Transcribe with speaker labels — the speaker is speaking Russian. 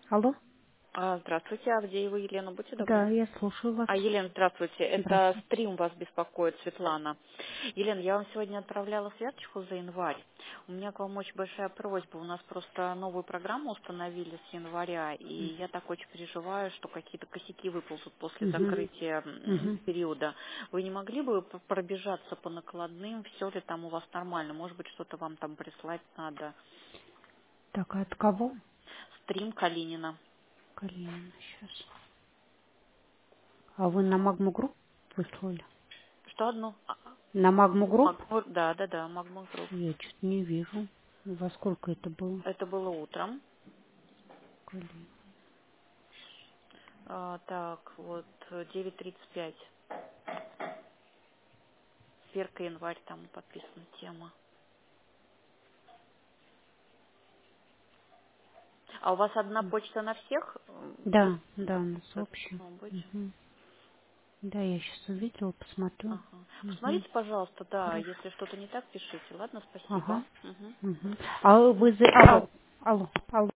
Speaker 1: Алло?
Speaker 2: Здравствуйте, Авдеева Елена, будьте добры.
Speaker 1: Да, я слушаю вас.
Speaker 2: Елена, здравствуйте. Это
Speaker 1: Здравствуйте.
Speaker 2: стрим вас беспокоит, Светлана. Елена, я вам сегодня отправляла связочку за январь. У меня к вам очень большая просьба. У нас просто новую программу установили с января, и я так очень переживаю, что какие-то косяки выползут после
Speaker 1: Угу.
Speaker 2: закрытия
Speaker 1: Угу.
Speaker 2: периода. Вы не могли бы пробежаться по накладным, все ли там у вас нормально? Может быть, что-то вам там прислать надо?
Speaker 1: Так, а от кого?
Speaker 2: Стрим Калинина.
Speaker 1: Калинина, сейчас. А вы на Магму Групп выслали?
Speaker 2: Что одно?
Speaker 1: На Магму Групп?
Speaker 2: Да, Магма Групп.
Speaker 1: Я что-то не вижу. Во сколько это было?
Speaker 2: Это было утром.
Speaker 1: Калинина.
Speaker 2: Так, вот, 9:35. Верка январь, там подписана тема. А у вас одна почта на всех?
Speaker 1: Да, да, у нас
Speaker 2: Так
Speaker 1: общее.
Speaker 2: должно быть.
Speaker 1: Угу. Да, я сейчас увидела, посмотрю.
Speaker 2: Ага.
Speaker 1: Угу.
Speaker 2: Посмотрите, пожалуйста, да,
Speaker 1: Хорошо.
Speaker 2: если что-то не так, пишите. Ладно,
Speaker 1: Ага.
Speaker 2: спасибо. Мгм.
Speaker 1: Угу. А вы... Алло, алло, алло.